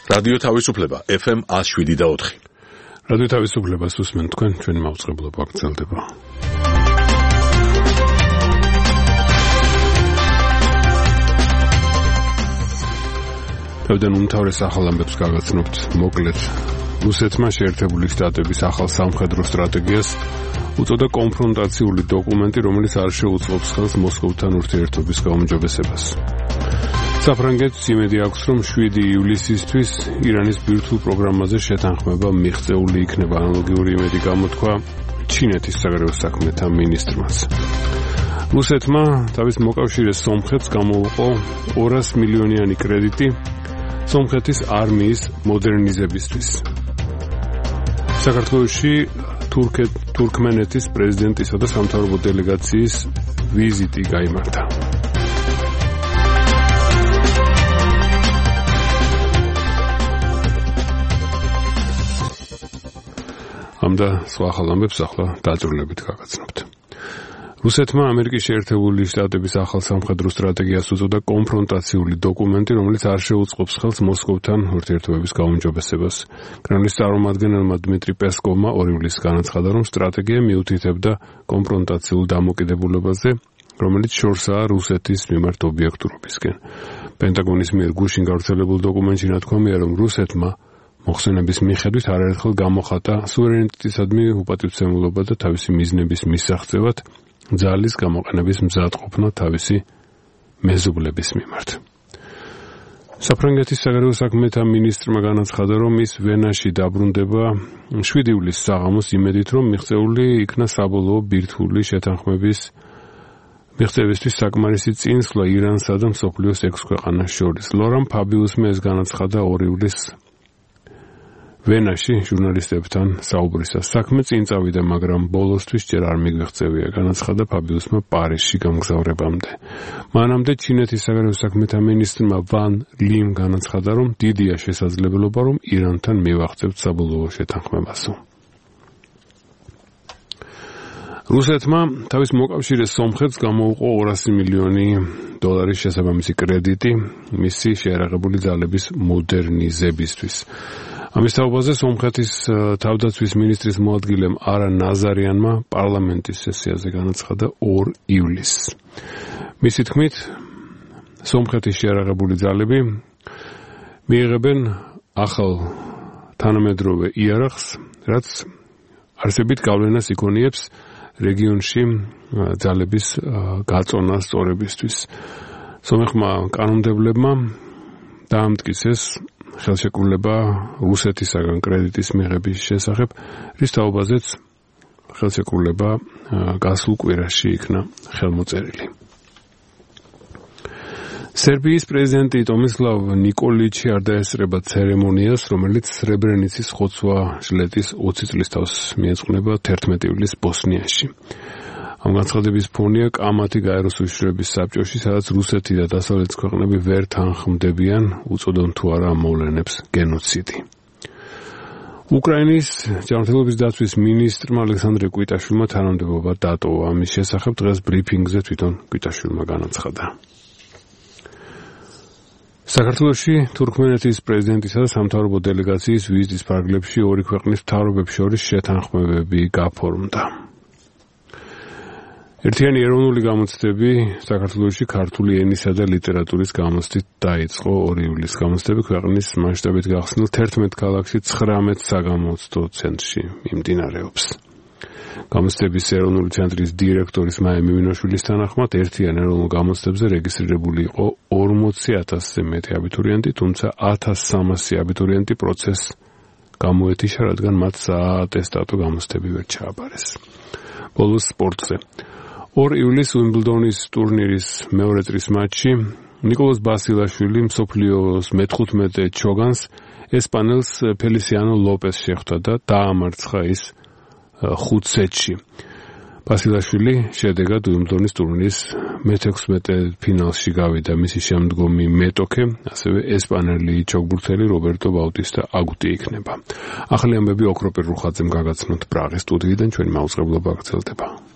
რადიო თავისუფლება FM 107.4. რადიო თავისუფლებას უსმენთ თქვენ, ჩვენი მაუწყებლობა გრძელდება. თავიდან უმთავრეს ახალ ამბებს გაგაცნობთ მოკლედ. რუსეთმა შეერთებული შტატების ახალ სამხედრო სტრატეგიას უწოდა კონფრონტაციული დოკუმენტი, რომელიც არ შეუწყობს ხელს მოსკოვთან ურთიერთობის გაუმჯობესებას. საფრანგეთს იმედი აქვს, რომ 7 ივლისისთვის ირანის ბირთვულ პროგრამაზე შეთანხმება მიღწეული იქნება. ანალოგიური იმედი გამოთქვა ჩინეთის საგარეო საქმეთა მინისტრმაც. რუსეთმა თავის მოკავშირეს სომხეთს გამოუყო 200 მილიონიანი კრედიტი სომხეთის არმიის მოდერნიზებისთვის. საქართველოში თურქმენეთის პრეზიდენტისა და სამთავრობო დელეგაციის ვიზიტი გაიმართა. ამ და სხვა ახალ ამბებს ახლა დაწვრილებით გაგაცნობთ. რუსეთმა ამერიკის შეერთებული შტატების ახალ სამხედრო სტრატეგიას უწოდა კონფრონტაციული დოკუმენტი, რომელიც არ შეუწყობს ხელს მოსკოვთან ურთიერთობების გაუმჯობესებას. კრემლის წარმომადგენელმა დმიტრი პესკოვმა 2 ივლისს განაცხადა, რომ სტრატეგია მიუთითებდა კონფრონტაციულ დამოკიდებულებაზე, რომელიც შორსაა რუსეთის მიმართ ობიექტურობისკენ. პენტაგონის მიერ გუშინ გავრცელებულ დოკუმენტში ნათქვამია, რომ რუსეთმა მოხსენების მიხედვით არაერთხელ გამოხატა სუვერენიტეტისადმი უპატივცემულობა და თავისი მიზნების მისაღწევად ძალის გამოყენების მზადყოფნა თავისი მეზობლების მიმართ. საფრანგეთის საგარეო საქმეთა მინისტრმა განაცხადა, რომ ის ვენაში დაბრუნდება 7 ივლისს საღამოს იმედით, რომ მიღწეული იქნა საბოლოო ბირთვული შეთანხმების მიღწევისთვის საკმარისი წინსვლა ირანსა და მსოფლიოს 6 ქვეყანას შორის. ლორან ფაბიუსმა ეს განაცხადა 2 ივლისს ვენაში ჟურნალისტებთან საუბრისას. საქმე წინ წავიდა, მაგრამ ბოლოსთვის ჯერ არ მიგვეღწევია, განაცხადა ფაბიუსმა პარიზში გამგზავრებამდე. მანამდე ჩინეთის საგარეო საქმეთა მინისტრმა ვან ლიმ განაცხადა, რომ დიდია შესაძლებლობა, რომ ირანთან მივაღწევთ საბოლოო შეთანხმებასო. რუსეთმა თავის მოკავშირეს სომხეთს გამოუყო 200 მილიონი დოლარის შესაბამისი კრედიტი მისი შეიარაღებული ძალების მოდერნიზებისთვის. ამის თაობაზე სომხეთის თავდაცვის მინისტრის მოადგილემ არა ნაზარიანმა პარლამენტის სესიაზე განაცხადა 2 ივლისს. მისი თქმით, სომხეთის შეიარაღებული ძალები მიიღებენ ახალ თანამედროვე იარაღს, რაც არსებით გავლენას იქონიებს რეგიონში ძალების გაწონა სწორებისთვის. სომეხმა კანონმდებლებმა დაამტკიცეს ხელშეკრულება რუსეთისაგან კრედიტის მიღების შესახებ, რის თაობაზეც ხელშეკრულება გასულ კვირაში იქნა ხელმოწერილი. სერბიის პრეზიდენტი ტომისლავ ნიკოლიჩი არ დაესწრება ცერემონიას, რომელიც სრებრენიცის ხოცვა-ჟლეტის 20 წლის თავს მიეძღვნება 11 ივლისს ბოსნიაში. ამ განცხადების ფონია კამათი გაეროს უშიშროების საბჭოში, სადაც რუსეთი და დასავლეთის ქვეყნები ვერ თანხმდებიან, უწოდონ თუ არა ამ მოვლენებს გენოციდი. უკრაინის ჯანმრთელობის დაცვის მინისტრმა ალექსანდრე კვიტაშვილმა თანამდებობა დატოვა. ამის შესახებ დღეს ბრიფინგზე თვითონ კვიტაშვილმა განაცხადა. საქართველოში თურქმენეთის პრეზიდენტისა და სამთავრობო დელეგაციის ვიზიტის ფარგლებში 2 ქვეყნის მთავრობებს შორის შეთანხმებები გაფორმდა. ერთიანი ეროვნული გამოცდები საქართველოში ქართული ენისა და ლიტერატურის გამოცდით დაიწყო 2 ივლისს. გამოცდები ქვეყნის მასშტაბით გახსნილ 11 ქალაქში 19 საგამოცდო ცენტრში მიმდინარეობს. გამოცდების ეროვნული ცენტრის დირექტორის მაია მიმინოშვილის თანახმად ერთიან ეროვნულ გამოცდებზე რეგისტრირებული იყო 40,000-ზე მეტი აბიტურიენტი, თუმცა 1300 აბიტურიენტი პროცესს გამოეთიშა, რადგან მათ საატესტატო გამოცდები ვერ ჩააბარეს. ბოლოს სპორტზე. 2 ივლისს უიმბლდონის ტურნირის მეორე წრის მატჩში ნიკოლოზ ბასილაშვილი მსოფლიოს მე-15 ჩოგანს ესპანელს ფელისიანო ლოპეს შეხვდა და დაამარცხა ის 5 სეტში. ბასილაშვილი შედეგად უიმბლდონის ტურნირის მე-16 ფინალში გავიდა. მისი შემდგომი მეტოქე, ასევე ესპანელი ჩოგბურთელი რობერტო ბაუტისტა აგუტი იქნება. ახალი ამბები ოქროპირ რუხაძემ გაგაცნოთ პრაღის სტუდიიდან, ჩვენი მაუწყებლობა გრძელდება.